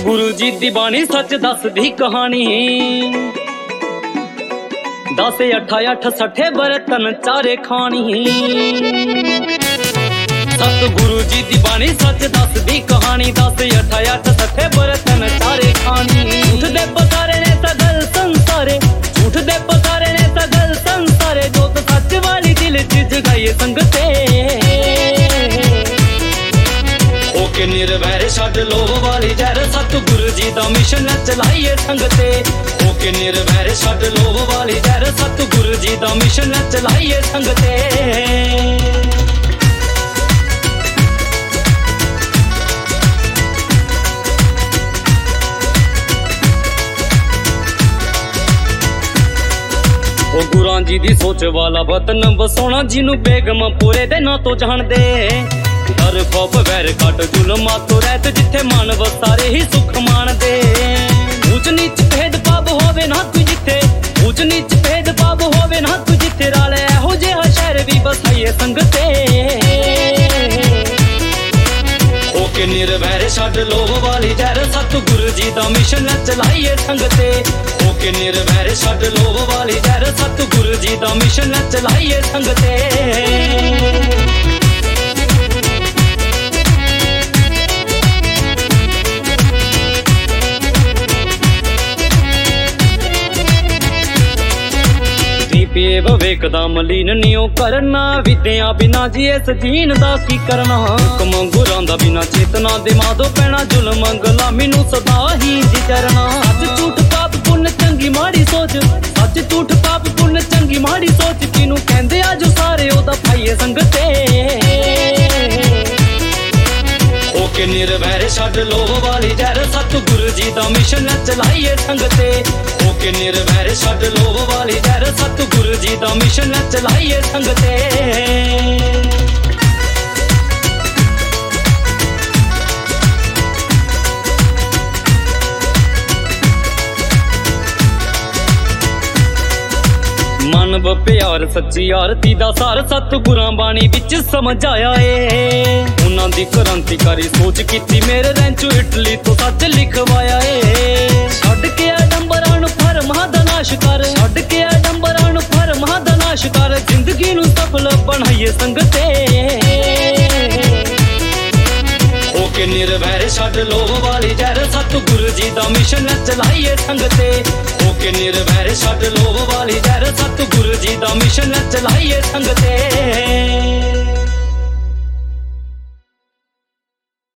गुरु जी दी बाणी सच दसदी कहानी 10 8 8 60 बरतन चारे खानी। सतगुरु जी दी बाणी सच दसदी कहानी 10 8 8 60 बरतन चारे खानी। झूठ दे पसारे ने सगल संसारे, झूठ दे पसारे ने सगल संसारे, जोत सच वाली दिल च जगाइए संगते। होके निर्वैर छड्ड लोभ वाली जहर, सतगुरु जी दा मिशन चलाइए संगते। होके निर्वैर छड्ड लोभ वाली जहर, सतगुरु जी दा मिशन चलाइए संगते। गुरां जी दी सोच वाला वतन बसाउणा, जिन्नू बेगम पूरे दे ना तो जाणदे। डर खौफ वैर कट जुल्मां तो रहत, जिथे मानव सारे ही सुख माणदे। ऊंच नीच भेद भाव होवे ना कोई जिथे, ऊंच नीच भेद भाव होवे ना कोई जिथे, राले एहो जिहा शहर भी बसाइए संगते। होके निर्वैर छड्ड लोभ वाली जहर, सतगुरु जी दा मिशन चलाइए संगते। होके निर्वैर छड्ड लोभ वाली जहर, सतगुरु जी दा मिशन चलाइए संगते। विवेक दा मलीन नियो करना, विद्या बिना जी इस जीन दा की करना। हुक्म गुरां दा बिना चेतना दिमादो पैना, जुल्म गुलामी नू सदा ही जिचरना। सच झूठ पाप पुण्य चंगी माड़ी सोच, सच झूठ पाप पुण्य चंगी माड़ी सोच, किनू कहंदे आ जो सारे ओदा पाइए संगते। होके निर्वैर छड्ड लोभ वाली जहर, सतगुरु जी दा मिशन चलाइए संगते। होके निर्वैर छड्ड लोभ वाली जहर, सतगुरु जी दा मिशन चलाइए संगते। मानव प्यार सच्ची आरती दा सार, सतगुरां बाणी विच समझ आया ए। उन्हां दी क्रांतिकारी सोच कीती मेरे रैंचो इटली तो सच लिखवाया ए। छड्ड के आडंबरां नूं भरमां दा नाश कर, छड्ड के आडंबरां नूं भरमां दा नाश कर, जिंदगी नूं सफल बनाइए संगते। होके निर्वैर छड्ड लोभ वाली जहर, सतगुरु जी दा मिशन चलाइए संगते। होके निर्वैर छड्ड लोभ वाली जहर, सतगुरु जी दा मिशन चलाइए संगते।